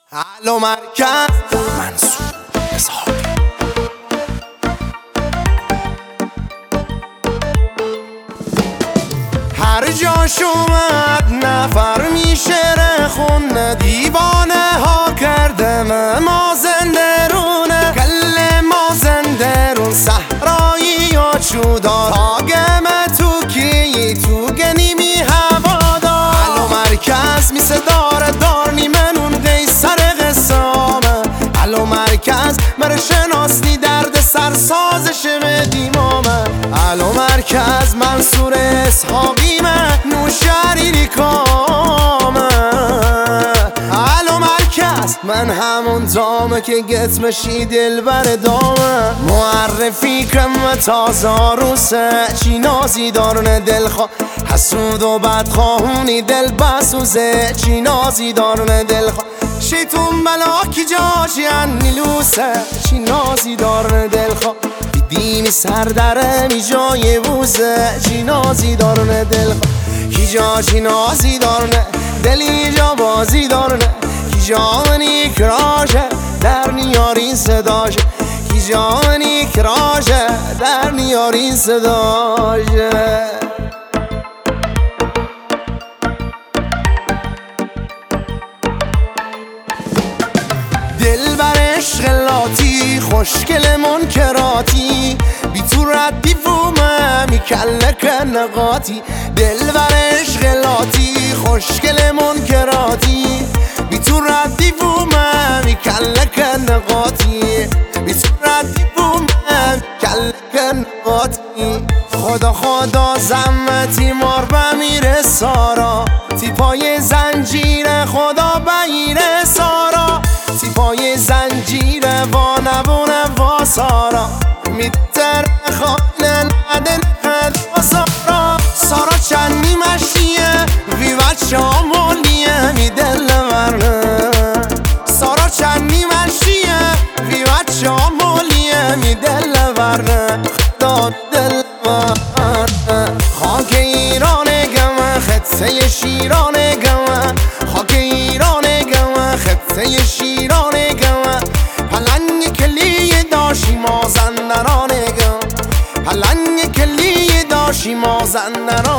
علو مرکز منصور اسحاقی. هر جاش اومد نفر میشه خونه، دیوانه ها کرده مازندرونه، کل مازندرون صحرایی یا چودار، آگمه تو کی تو گنیمی هوادار. علو مرکز می صداره دار نیمنون قیصر قسامه، علو مرکز مره شناسنی درد سرسازش به دیمامه، علو مرکز منصور اسحاقی نوشریری کامه، علو مرکز من همون دامه که گتمشی دل بر دامه، معرفی کم تازه روسه چی نازی دارن دلخواه، حسود و بدخواهونی دل بسوزه چی نازی دارن دلخواه، شیطون بلا کی جاشی نیلوسه چی نازی دارن دلخواه، دیمی سردره می جای بوزه چی نازی دارن دلخواه، کی جا چی نازی دارنه دلی جا بازی دارنه، کی جانی کراشه در نیارین صداشه، کی جانی کراشه در نیارین صداشه. دل بر عشق لاتی خوشگل منکراتی، بی تو ردی فومه میکلک نقاطی، دل بر عشق لاتی خوشگل منکراتی، بی تو ردی فومه میکلک نقاطی، بی تو ردی فومه میکلک نقاطی. خدا خدا زمتی مار بمیره سارا، تی پای زنجیر خدا بگیره سارا، تی پای زنجیر وانبونه و سارا، میتر خانه لده نخد سارا، سارا چندی مشیه وی بچه آمولیه می دل ورنه، سارا چندی مشیه وی بچه آمولیه می دل ورنه، خدا دل ورنه. خاک ایران گمه خطه شیران گمه، خاک ایران گمه خطه شیران گمه، پلنگ کلی داشی مازندران گم، پلنگ کلی داشی مازندران